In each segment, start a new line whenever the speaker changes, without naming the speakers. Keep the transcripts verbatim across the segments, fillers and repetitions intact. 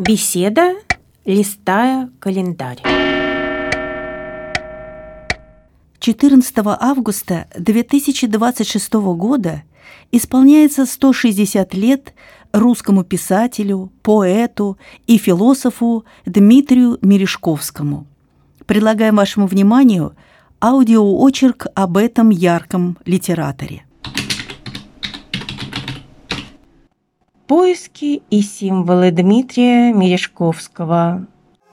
Беседа, листая календарь.
четырнадцатого августа две тысячи двадцать шестого года исполняется сто шестьдесят лет русскому писателю, поэту и философу Дмитрию Мережковскому. Предлагаем вашему вниманию аудиоочерк об этом ярком литераторе.
Поиски и символы Дмитрия Мережковского.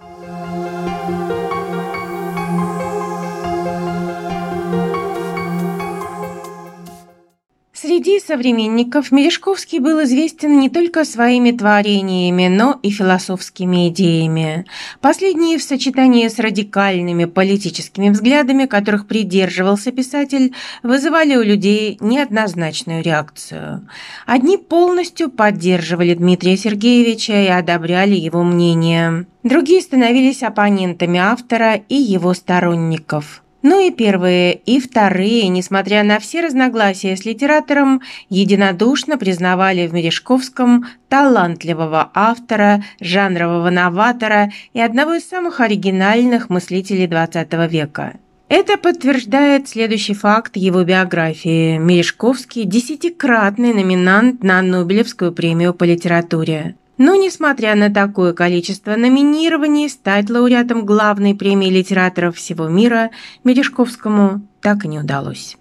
Среди современников Мережковский был известен не только своими творениями, но и философскими идеями. Последние в сочетании с радикальными политическими взглядами, которых придерживался писатель, вызывали у людей неоднозначную реакцию. Одни полностью поддерживали Дмитрия Сергеевича и одобряли его мнение. Другие становились оппонентами автора и его сторонников. Но и первые, и вторые, несмотря на все разногласия с литератором, единодушно признавали в Мережковском талантливого автора, жанрового новатора и одного из самых оригинальных мыслителей двадцатого века. Это подтверждает следующий факт его биографии. Мережковский – десятикратный номинант на Нобелевскую премию по литературе. Но, несмотря на такое количество номинирований, стать лауреатом главной премии литераторов всего мира Мережковскому так и не удалось.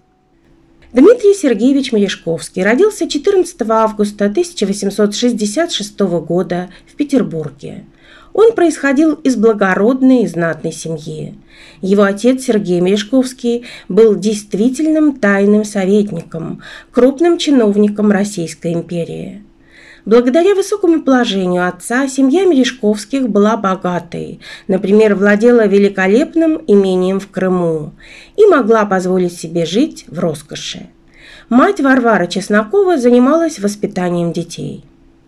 Дмитрий Сергеевич Мережковский родился четырнадцатого августа тысяча восемьсот шестьдесят шестого года в Петербурге. Он происходил из благородной и знатной семьи. Его отец Сергей Мережковский был действительным тайным советником, крупным чиновником Российской империи. Благодаря высокому положению отца семья Мережковских была богатой, например, владела великолепным имением в Крыму и могла позволить себе жить в роскоши. Мать Варвара Чеснокова занималась воспитанием детей.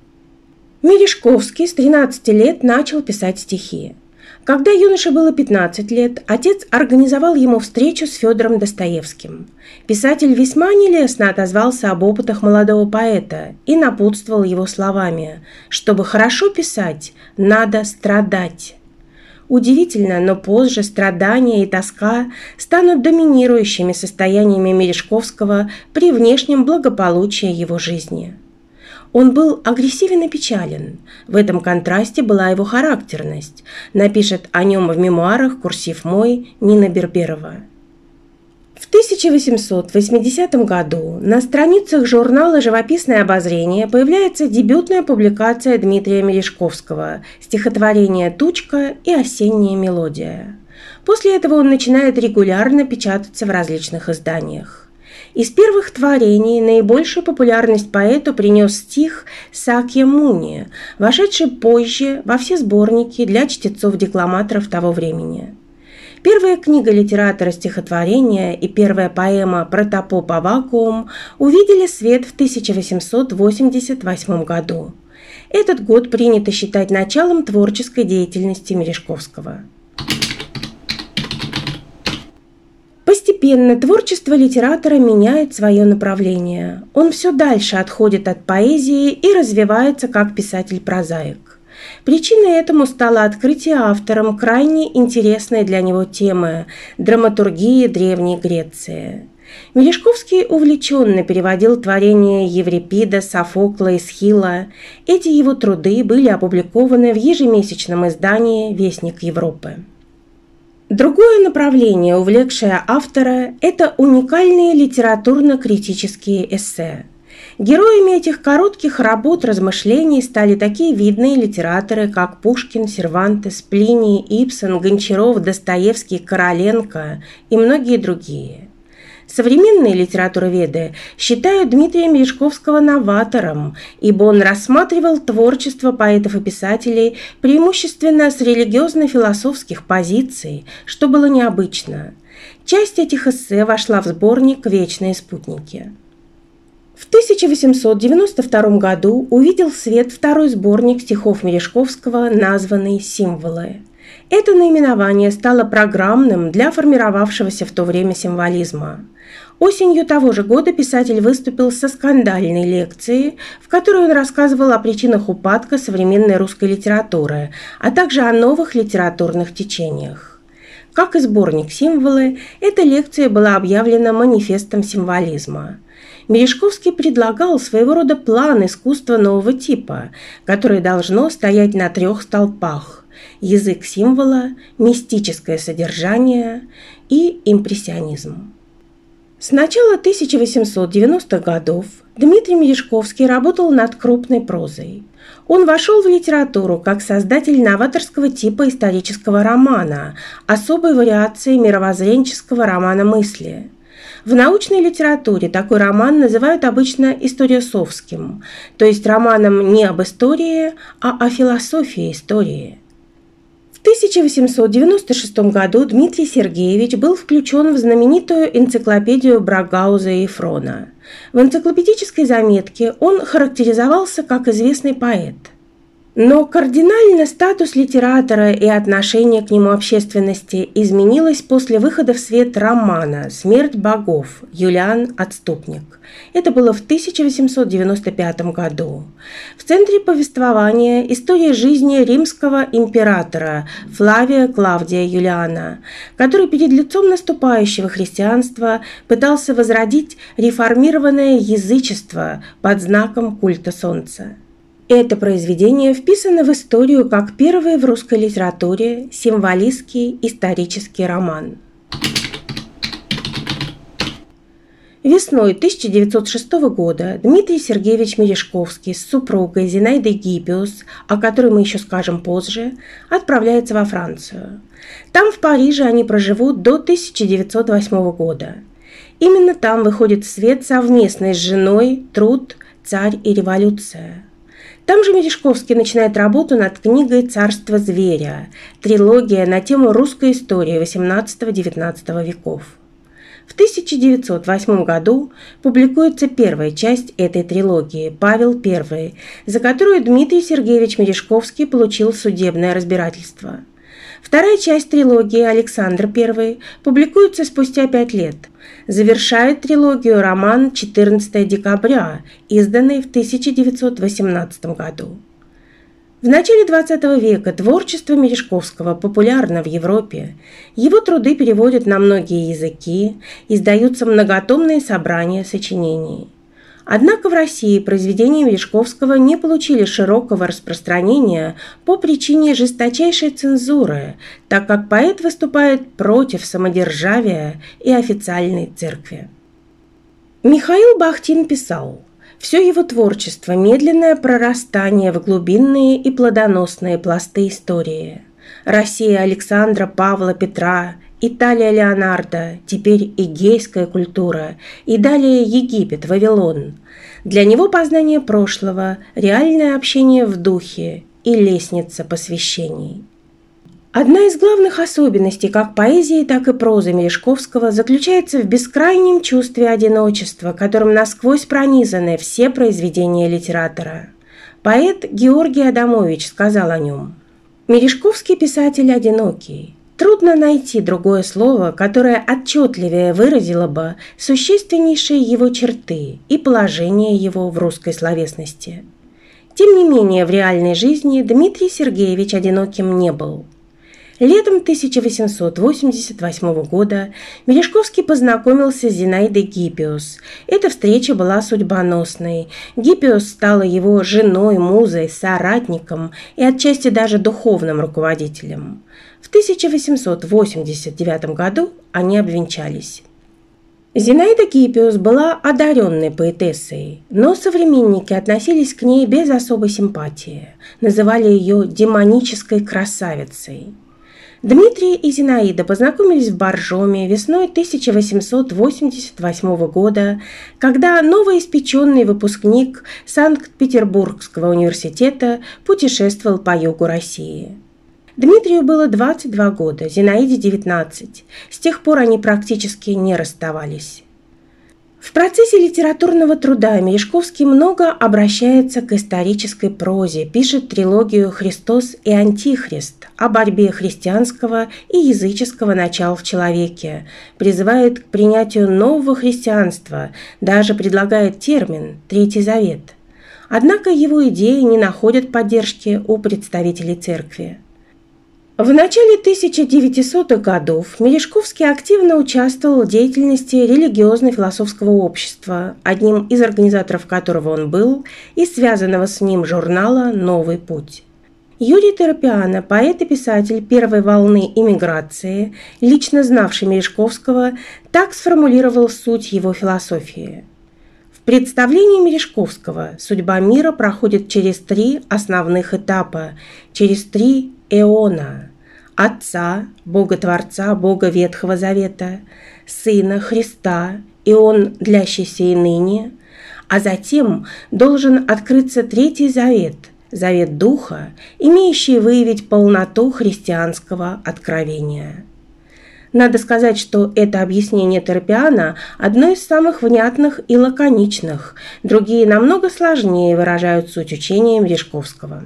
Мережковский с тринадцати лет начал писать стихи. Когда юноше было пятнадцать лет, отец организовал ему встречу с Федором Достоевским. Писатель весьма нелестно отозвался об опытах молодого поэта и напутствовал его словами: «Чтобы хорошо писать, надо страдать». Удивительно, но позже страдания и тоска станут доминирующими состояниями Мережковского при внешнем благополучии его жизни. Он был агрессивен и печален. В этом контрасте была его характерность. Напишет о нем в мемуарах «Курсив мой» Нина Берберова. В тысяча восемьсот восьмидесятом году на страницах журнала «Живописное обозрение» появляется дебютная публикация Дмитрия Мережковского «Стихотворение «Тучка» и «Осенняя мелодия». После этого он начинает регулярно печататься в различных изданиях. Из первых творений наибольшую популярность поэту принес стих «Сакья-Муни», вошедший позже во все сборники для чтецов-декламаторов того времени. Первая книга литератора стихотворения и первая поэма «Протопоп Аввакуум» увидели свет в тысяча восемьсот восемьдесят восьмом году. Этот год принято считать началом творческой деятельности Мережковского. Постепенно творчество литератора меняет свое направление. Он все дальше отходит от поэзии и развивается как писатель-прозаик. Причиной этому стало открытие автором крайне интересной для него темы – драматургии Древней Греции. Мережковский увлеченно переводил творения Еврипида, Софокла и Схила. Эти его труды были опубликованы в ежемесячном издании «Вестник Европы». Другое направление, увлекшее автора, это уникальные литературно-критические эссе. Героями этих коротких работ размышлений стали такие видные литераторы, как Пушкин, Сервантес, Плиний, Ибсен, Гончаров, Достоевский, Короленко и многие другие. Современные литературоведы считают Дмитрия Мережковского новатором, ибо он рассматривал творчество поэтов и писателей преимущественно с религиозно-философских позиций, что было необычно. Часть этих эссе вошла в сборник «Вечные спутники». В тысяча восемьсот девяносто втором году увидел свет второй сборник стихов Мережковского, названный «Символы». Это наименование стало программным для формировавшегося в то время символизма. Осенью того же года писатель выступил со скандальной лекцией, в которой он рассказывал о причинах упадка современной русской литературы, а также о новых литературных течениях. Как и сборник «Символы», эта лекция была объявлена манифестом символизма. Мережковский предлагал своего рода план искусства нового типа, которое должно стоять на трех столпах: язык символа, мистическое содержание и импрессионизм. С начала тысяча восемьсот девяностых годов Дмитрий Мережковский работал над крупной прозой. Он вошел в литературу как создатель новаторского типа исторического романа, особой вариации мировоззренческого романа мысли. В научной литературе такой роман называют обычно историосовским, то есть романом не об истории, а о философии истории. В тысяча восемьсот девяносто шестом году Дмитрий Сергеевич был включен в знаменитую энциклопедию Брагауза и Фрона. В энциклопедической заметке он характеризовался как известный поэт. Но кардинально статус литератора и отношение к нему общественности изменилось после выхода в свет романа «Смерть богов» Юлиан Отступник. Это было в тысяча восемьсот девяносто пятом году. В центре повествования история жизни римского императора Флавия Клавдия Юлиана, который перед лицом наступающего христианства пытался возродить реформированное язычество под знаком культа солнца. Это произведение вписано в историю как первый в русской литературе символистский исторический роман. Весной тысяча девятьсот шестого года Дмитрий Сергеевич Мережковский с супругой Зинаидой Гиппиус, о которой мы еще скажем позже, отправляется во Францию. Там, в Париже, они проживут до тысяча девятьсот восьмого года. Именно там выходит в свет совместный с женой труд «Царь и революция». Там же Мережковский начинает работу над книгой «Царство зверя», трилогия на тему русской истории восемнадцатого-девятнадцатого веков. В тысяча девятьсот восьмом году публикуется первая часть этой трилогии «Павел I», за которую Дмитрий Сергеевич Мережковский получил судебное разбирательство. Вторая часть трилогии «Александр I» публикуется спустя пять лет. Завершает трилогию роман четырнадцатого декабря, изданный в тысяча девятьсот восемнадцатом году. В начале двадцатого века творчество Мережковского популярно в Европе. Его труды переводят на многие языки, издаются многотомные собрания сочинений. Однако в России произведения Мережковского не получили широкого распространения по причине жесточайшей цензуры, так как поэт выступает против самодержавия и официальной церкви. Михаил Бахтин писал: «Все его творчество – медленное прорастание в глубинные и плодоносные пласты истории. Россия Александра, Павла, Петра, Италия Леонардо, теперь эгейская культура и далее Египет, Вавилон. Для него познание прошлого, реальное общение в духе и лестница посвящений». Одна из главных особенностей как поэзии, так и прозы Мережковского заключается в бескрайнем чувстве одиночества, которым насквозь пронизаны все произведения литератора. Поэт Георгий Адамович сказал о нем: «Мережковский писатель одинокий. Трудно найти другое слово, которое отчетливее выразило бы существеннейшие его черты и положение его в русской словесности». Тем не менее, в реальной жизни Дмитрий Сергеевич одиноким не был. Летом тысяча восемьсот восемьдесят восьмого года Мережковский познакомился с Зинаидой Гиппиус. Эта встреча была судьбоносной. Гиппиус стала его женой, музой, соратником и отчасти даже духовным руководителем. В тысяча восемьсот восемьдесят девятом году они обвенчались. Зинаида Гиппиус была одаренной поэтессой, но современники относились к ней без особой симпатии, называли ее демонической красавицей. Дмитрий и Зинаида познакомились в Боржоме весной тысяча восемьсот восемьдесят восьмого года, когда новоиспеченный выпускник Санкт-Петербургского университета путешествовал по югу России. Дмитрию было двадцать два года, Зинаиде девятнадцать. С тех пор они практически не расставались. В процессе литературного труда Мережковский много обращается к исторической прозе, пишет трилогию «Христос и Антихрист» о борьбе христианского и языческого начал в человеке, призывает к принятию нового христианства, даже предлагает термин «Третий Завет». Однако его идеи не находят поддержки у представителей церкви. В начале тысяча девятисотых годов Мережковский активно участвовал в деятельности религиозно-философского общества, одним из организаторов которого он был, и связанного с ним журнала «Новый путь». Юрий Теропиано, поэт и писатель первой волны эмиграции, лично знавший Мережковского, так сформулировал суть его философии. В представлении Мережковского судьба мира проходит через три основных этапа, через три эона: Отца, Бога-Творца, Бога Ветхого Завета, Сына Христа, и Он, длящийся и ныне, а затем должен открыться Третий Завет, Завет Духа, имеющий выявить полноту христианского откровения. Надо сказать, что это объяснение Теропиано одно из самых внятных и лаконичных, другие намного сложнее выражают суть учения Мережковского.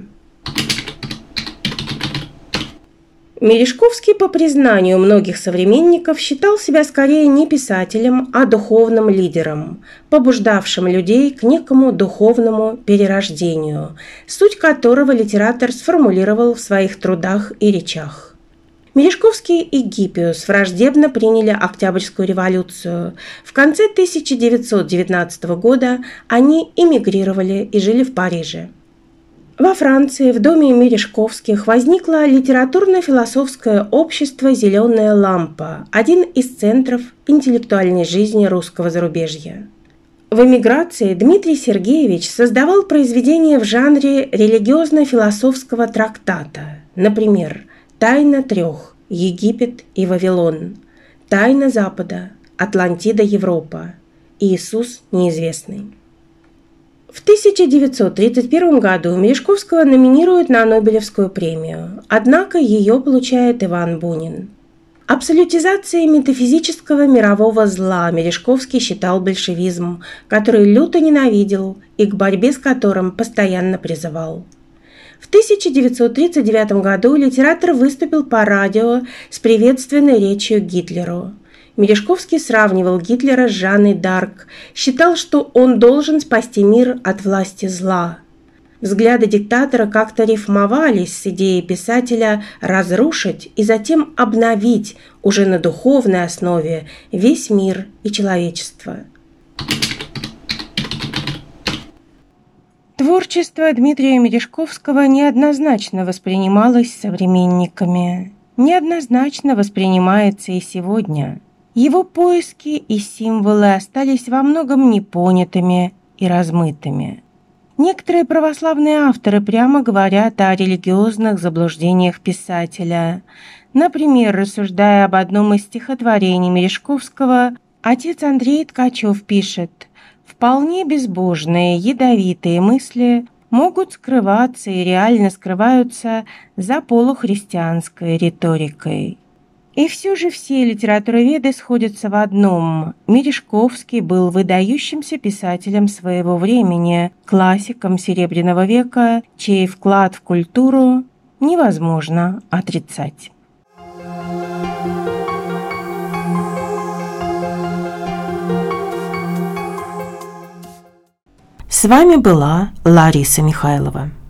Мережковский, по признанию многих современников, считал себя скорее не писателем, а духовным лидером, побуждавшим людей к некому духовному перерождению, суть которого литератор сформулировал в своих трудах и речах. Мережковский и Гиппиус враждебно приняли Октябрьскую революцию. В конце тысяча девятьсот девятнадцатого года они эмигрировали и жили в Париже. Во Франции в доме Мережковских возникло литературно-философское общество «Зеленая лампа», один из центров интеллектуальной жизни русского зарубежья. В эмиграции Дмитрий Сергеевич создавал произведения в жанре религиозно-философского трактата, например, «Тайна трех. Египет и Вавилон», «Тайна Запада. Атлантида, Европа», «Иисус неизвестный». В тысяча девятьсот тридцать первом году Мережковского номинируют на Нобелевскую премию, однако ее получает Иван Бунин. Абсолютизацией метафизического мирового зла Мережковский считал большевизм, который люто ненавидел и к борьбе с которым постоянно призывал. В тысяча девятьсот тридцать девятом году литератор выступил по радио с приветственной речью Гитлеру. Мережковский сравнивал Гитлера с Жанной д'Арк, считал, что он должен спасти мир от власти зла. Взгляды диктатора как-то рифмовались с идеей писателя разрушить и затем обновить уже на духовной основе весь мир и человечество.
Творчество Дмитрия Мережковского неоднозначно воспринималось современниками. Неоднозначно воспринимается и сегодня. Его поиски и символы остались во многом непонятыми и размытыми. Некоторые православные авторы прямо говорят о религиозных заблуждениях писателя. Например, рассуждая об одном из стихотворений Мережковского, отец Андрей Ткачев пишет: «Вполне безбожные, ядовитые мысли могут скрываться и реально скрываются за полухристианской риторикой». И все же все литературоведы сходятся в одном: Мережковский был выдающимся писателем своего времени, классиком Серебряного века, чей вклад в культуру невозможно отрицать.
С вами была Лариса Михайлова.